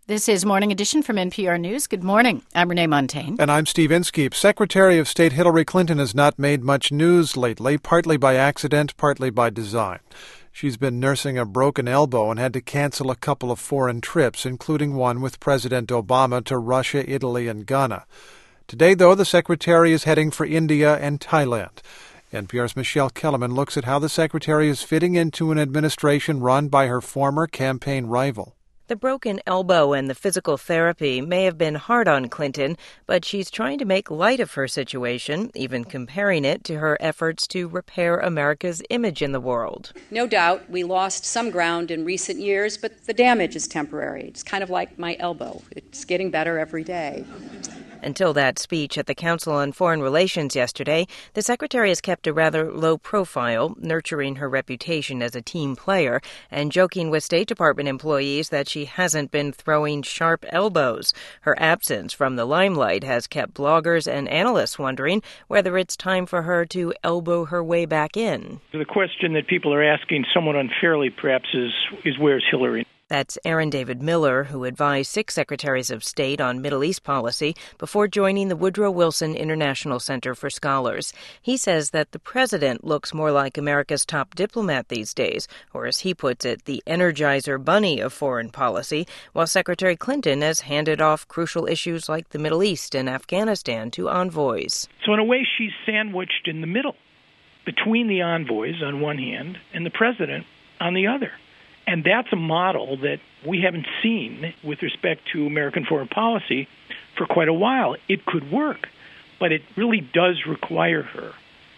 This is Morning Edition from NPR News. Good morning. I'm Renee Montaigne. And I'm Steve Inskeep. Secretary of State Hillary Clinton has not made much news lately, partly by accident, partly by design. She's been nursing a broken elbow and had to cancel a couple of foreign trips, including one with President Obama to Russia, Italy, and Ghana. Today, though, the secretary is heading for India and Thailand. NPR's Michelle Kellerman looks at how the secretary is fitting into an administration run by her former campaign rival. The broken elbow and the physical therapy may have been hard on Clinton, but she's trying to make light of her situation, even comparing it to her efforts to repair America's image in the world. No doubt we lost some ground in recent years, but the damage is temporary. It's kind of like my elbow. It's getting better every day. Until that speech at the Council on Foreign Relations yesterday, the secretary has kept a rather low profile, nurturing her reputation as a team player and joking with State Department employees that she hasn't been throwing sharp elbows. Her absence from the limelight has kept bloggers and analysts wondering whether it's time for her to elbow her way back in. The question that people are asking somewhat unfairly, perhaps, is where's Hillary? That's Aaron David Miller, who advised 6 secretaries of state on Middle East policy before joining the Woodrow Wilson International Center for Scholars. He says that the president looks more like America's top diplomat these days, or as he puts it, the Energizer Bunny of foreign policy, while Secretary Clinton has handed off crucial issues like the Middle East and Afghanistan to envoys. So in a way, she's sandwiched in the middle between the envoys on one hand and the president on the other. And that's a model that we haven't seen with respect to American foreign policy for quite a while. It could work, but it really does require her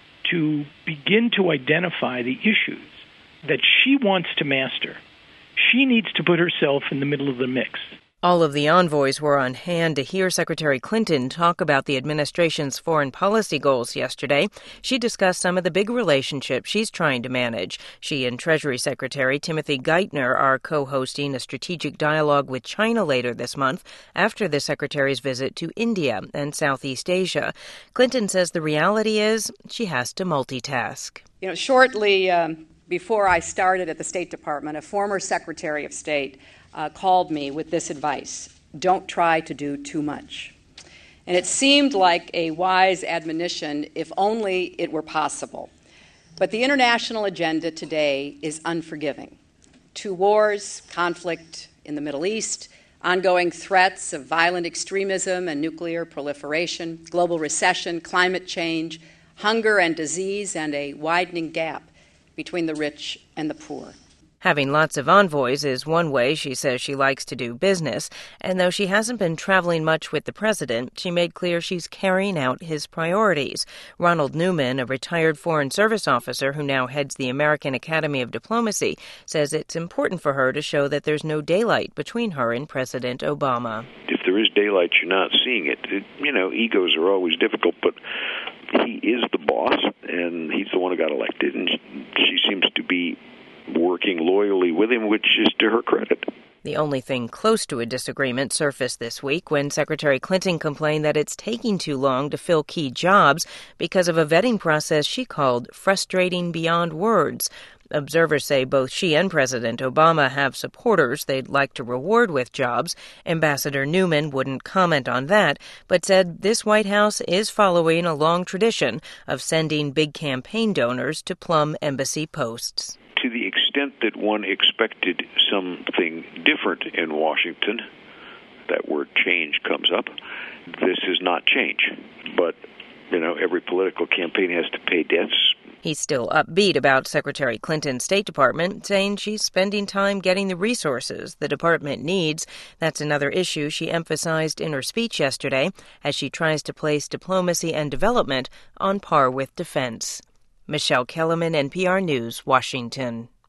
to begin to identify the issues that she wants to master. She needs to put herself in the middle of the mix. All of the envoys were on hand to hear Secretary Clinton talk about the administration's foreign policy goals yesterday. She discussed some of the big relationships she's trying to manage. She and Treasury Secretary Timothy Geithner are co-hosting a strategic dialogue with China later this month after the secretary's visit to India and Southeast Asia. Clinton says the reality is she has to multitask. Shortly before I started at the State Department, a former Secretary of State called me with this advice: don't try to do too much. And it seemed like a wise admonition if only it were possible. But the international agenda today is unforgiving. 2 wars, conflict in the Middle East, ongoing threats of violent extremism and nuclear proliferation, global recession, climate change, hunger and disease, and a widening gap between the rich and the poor. Having lots of envoys is one way she says she likes to do business, and though she hasn't been traveling much with the president, she made clear she's carrying out his priorities. Ronald Newman, a retired Foreign Service officer who now heads the American Academy of Diplomacy, says it's important for her to show that there's no daylight between her and President Obama. If there is daylight, you're not seeing it. Egos are always difficult, but he is the boss, and he's the one who got elected, and she seems to be working loyally with him, which is to her credit. The only thing close to a disagreement surfaced this week when Secretary Clinton complained that it's taking too long to fill key jobs because of a vetting process she called frustrating beyond words. Observers say both she and President Obama have supporters they'd like to reward with jobs. Ambassador Newman wouldn't comment on that, but said this White House is following a long tradition of sending big campaign donors to plum embassy posts. To the extent that one expected something different in Washington, that word change comes up, this is not change. But, every political campaign has to pay debts. He's still upbeat about Secretary Clinton's State Department, saying she's spending time getting the resources the department needs. That's another issue she emphasized in her speech yesterday as she tries to place diplomacy and development on par with defense. Michelle Kellerman, NPR News, Washington.